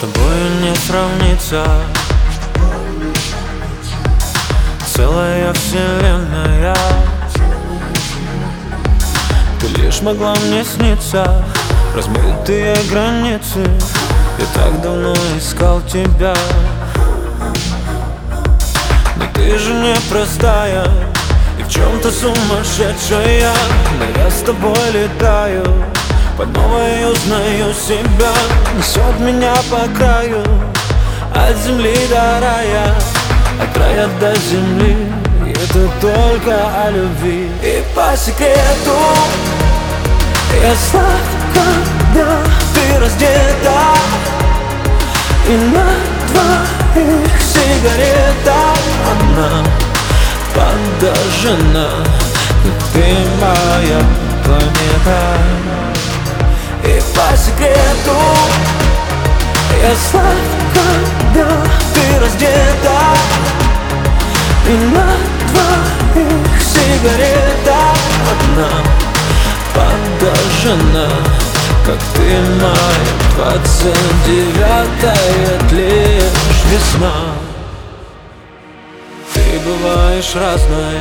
тобой не сравнится целая вселенная. Ты лишь могла мне сниться, размытые границы. Я так давно искал тебя, но ты же непростая и в чем-то сумасшедшая. Но я с тобой летаю, по новой узнаю себя. Несет меня по краю, от земли до рая, от рая до земли. И это только о любви. И по секрету я слаб, когда ты раздета, и на твоих сигаретах она подожжена, как ты моя планета. И по секрету я слаб, когда ты раздета, и на твоих сигаретах одна подожжена, как ты моя 29-я лишь весна. Ты бываешь разной,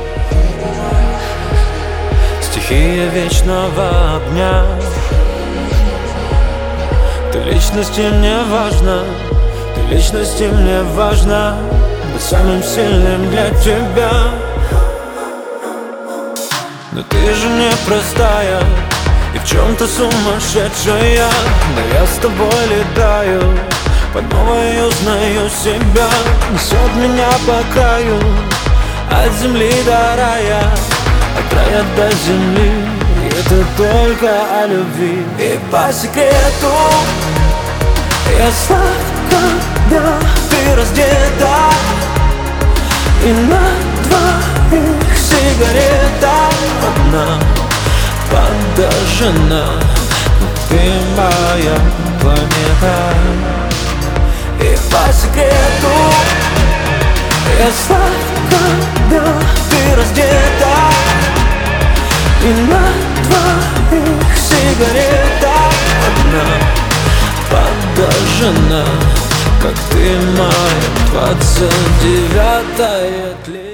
стихия вечного огня. Ты личности мне важна, ты личности мне важна, быть самым сильным для тебя. Но ты же непростая и в чем-то сумасшедшая. Но я с тобой летаю, по новой узнаю себя. Несет меня по краю, от земли до рая, от рая до земли. И это только о любви. И по секрету я слаб, когда ты раздета, и на твоих сигаретах одна подожжена, как ты моя планета. И по секрету я слаб, когда ты раздета, и на твоих сигаретах одна подожжена, как ты моя 29-я.